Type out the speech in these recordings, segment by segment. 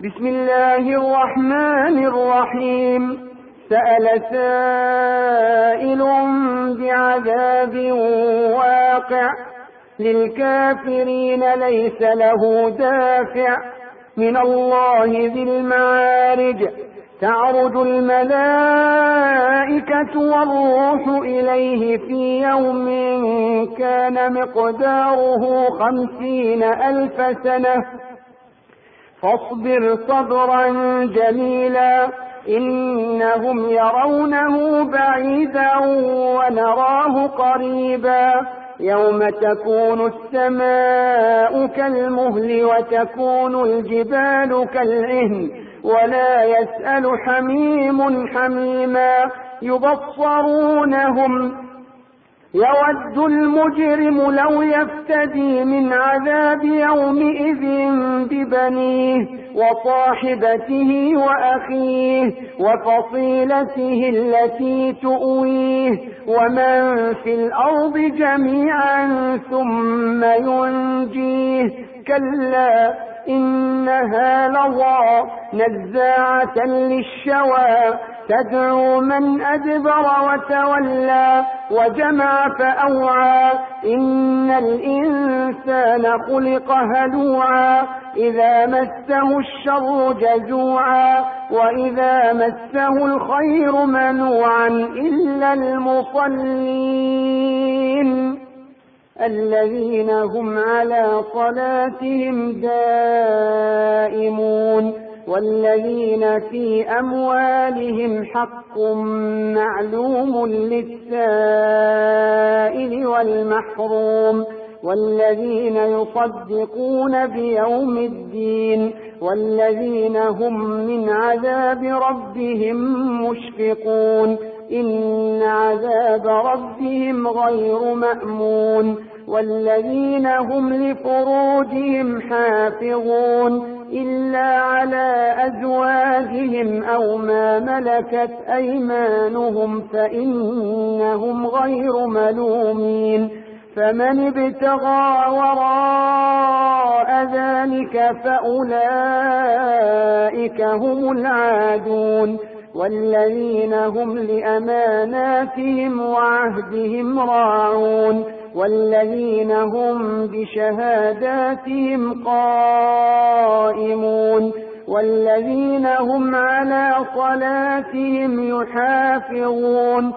بسم الله الرحمن الرحيم. سأل سائل بعذاب واقع للكافرين ليس له دافع من الله ذي المعارج. تعرج الملائكة والروح إليه في يوم كان مقداره 50,000 سنة فاصبر صبرا جميلا إنهم يرونه بعيدا ونراه قريبا يوم تكون السماء كالمهل وتكون الجبال كالعهن ولا يسأل حميم حميما يبصرونهم يود المجرم لو يفتدي من عذاب يومئذ ببنيه وصاحبته وأخيه وفصيلته التي تؤويه ومن في الأرض جميعا ثم ينجيه كلا إنها لظى نزاعة للشوى تدعو من أدبر وتولى وجمع فأوعى إن الإنسان خلق هلوعا إذا مسه الشر جزوعا وإذا مسه الخير منوعا إلا المصلين الذين هم على صلاتهم دائمون والذين في أموالهم حق معلوم للسائل والمحروم والذين يصدقون بيوم الدين والذين هم من عذاب ربهم مشفقون إن عذاب ربهم غير مأمون والذين هم لفروجهم حافظون إلا على أزواجهم أو ما ملكت أيمانهم فإنهم غير ملومين فمن ابتغى وراء ذلك فأولئك هم العادون والذين هم لأماناتهم وعهدهم راعون والذين هم بشهاداتهم قائمون والذين هم على صلاتهم يحافظون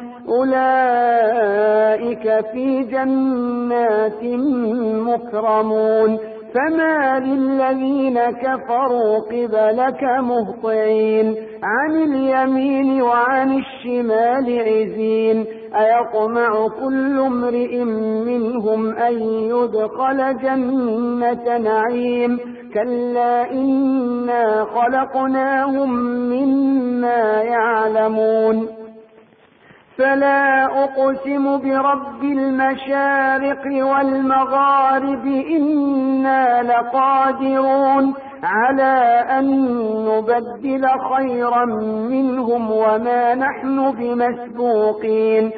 أولئك في جنات مكرمون فما للذين كفروا قبلك مهطعين عن اليمين وعن الشمال عزين أيطمع كل امرئ منهم أن يدخل جنة نعيم كلا إنا خلقناهم مما يعلمون فلا أقسم برب المشارق والمغارب إنا لقادرون على أن نبدل خيرا منهم وما نحن بمسبوقين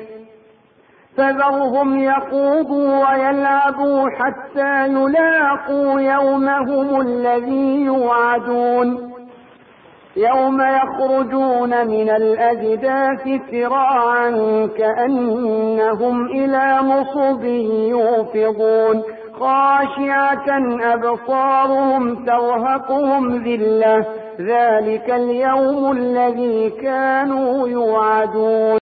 فذرهم يخوضوا ويلعبوا حتى يلاقوا يومهم الذي يوعدون يوم يخرجون من الأجداث سراعا كأنهم إلى نصب يوفضون خاشعة أبصارهم ترهقهم ذلة ذلك اليوم الذي كانوا يوعدون